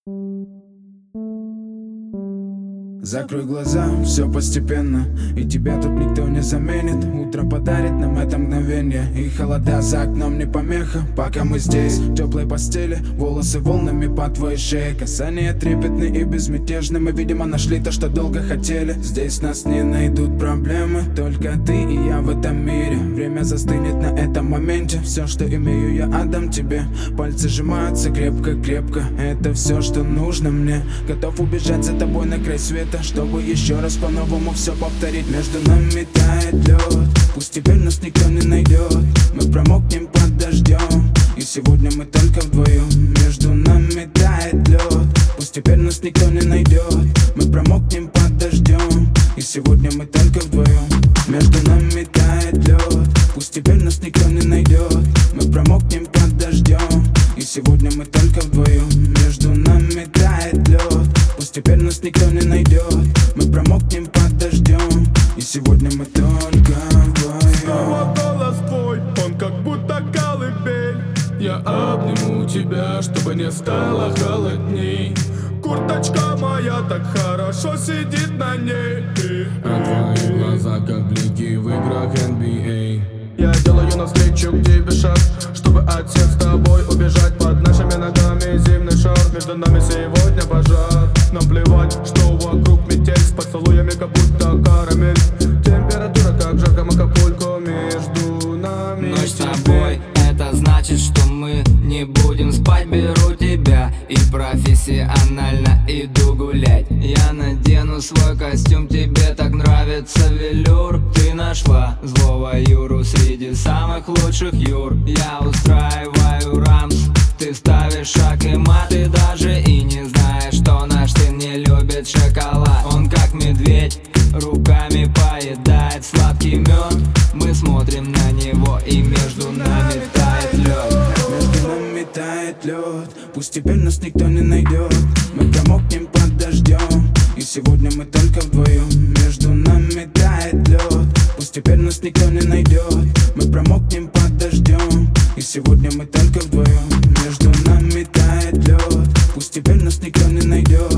Закрой глаза, все постепенно, и тебя тут никто не заменит. Утро подарит нам это мгновение, и холода за окном не помеха. Пока мы здесь, в теплой постели, волосы волнами по твоей шее. Касания трепетны и безмятежны, мы, видимо, нашли то, что долго хотели. Здесь нас не найдут проблемы, только ты и я в этом мире. Время застынет на этом моменте, все, что имею, я отдам тебе. Пальцы сжимаются крепко-крепко, это все, что нужно мне. Готов убежать за тобой на край света, чтобы еще раз по-новому все повторить. Между нами тает лед, пусть теперь нас никто не найдет. Мы промокнем под дождем, и сегодня мы только вдвоем. Между нами тает лед, пусть теперь нас никто не найдет. Мы промокнем под дождем, и сегодня мы только вдвоем. Между нами тает лед, пусть теперь нас никто не найдет. Мы промокнем под дождем, и сегодня мы только вдвоем. Между нами тает лед, пусть теперь нас никто не найдет. Мы промокнем под дождем, и сегодня мы только вдвоем. Снова голос твой, он как будто колыбель. Я обниму тебя, чтобы не стало холодней. Курточка моя так хорошо сидит на ней. А твои глаза как блики в играх NBA. Я делаю навстречу к тебе шаг, чтобы от всех с тобой убежать. Под нашими ногами зимний шар, между нами сегодня пожар. Нам плевать, что вокруг метель, с поцелуями как будто карамель. Температура как в жарком Акапулько, между нами. Ночь с тобой, это значит, что мы не будем спать. Беру тебя и профессионально иду гулять. Я надену свой костюм, тебе так нравится велюр. Ты нашла злого Юру среди самых лучших Юр. Я устраиваю рамс, ты ставишь шаг и мат. Ты даже и не знаешь, что наш сын не любит шоколад. Он как медведь, руками поедает сладкий мед. Мы смотрим на него, и между нами тает лед. Между нами тает лед, пусть теперь нас никто не найдет. Мы промокнем под дождем, и сегодня мы только вдвоем. Между нами тает лед, пусть теперь нас никто не найдет. Мы промокнем под дождем, и сегодня мы только вдвоем. Между нами тает лед, пусть теперь нас никто не найдет.